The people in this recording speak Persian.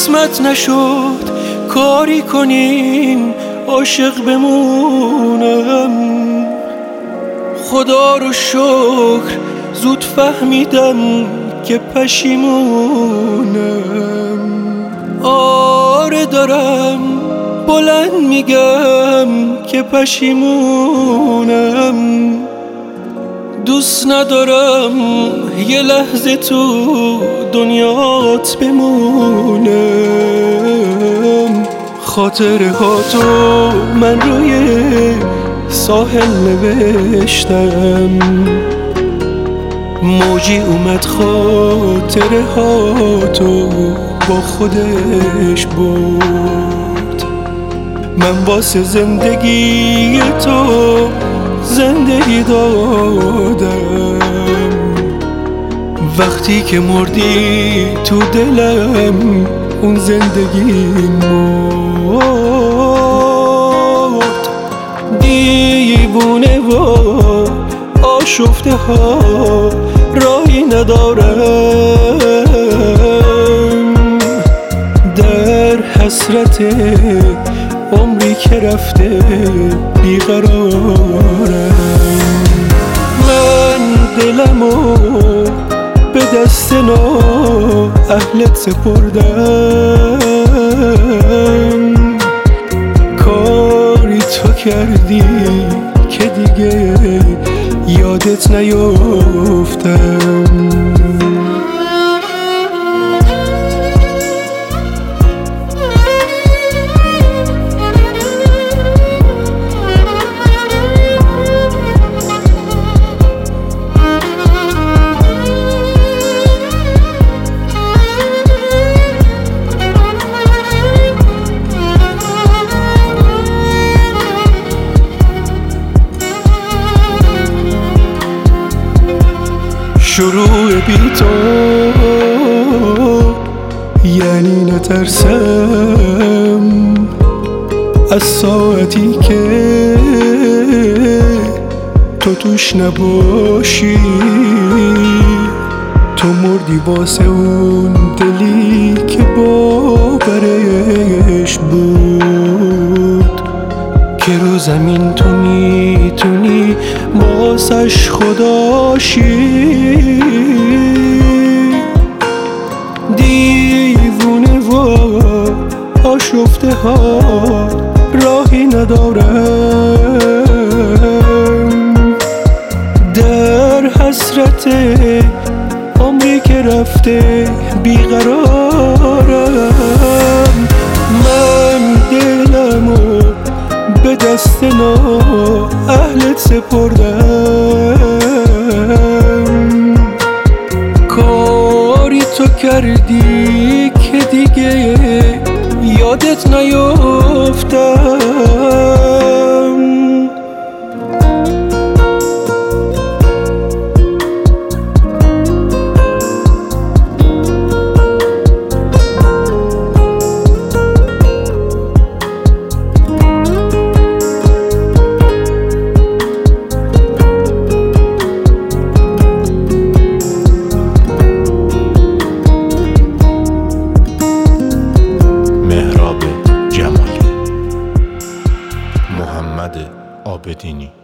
قسمت نشد کاری کنیم عاشق بمونم. خدا رو شکر زود فهمیدم که پشیمونم. آره دارم بلند میگم که پشیمونم. دوست ندارم یه لحظه تو دنیات بمونم. خاطره ها تو من روی ساحل نوشتم، موجی اومد خاطره ها تو با خودش برد. من واسه زندگی تو زندگی دادم، وقتی که مردی تو دلم اون زندگی مرد. دیوونه و آشفته ها راهی ندارم، در حسرت عمری که رفته بیقرارم. من دلمو به دست اهلت سپردم، کاری تو کردی که دیگه یادت نیفتم. شروع بی تو یعنی نترسم از ساعتی که تو توش نباشی. تو مردی واسه اون دلی که باورش بود که رو زمین تو میتونی واسش خداشی. دیوونه و آشفته ها راهی ندارم، در حسرت عمری که رفته بیقرارم. من دلمو به دست اهلت سپردم، کاری تو کردی که دیگه یادت نیفتم. محمد عابدینی.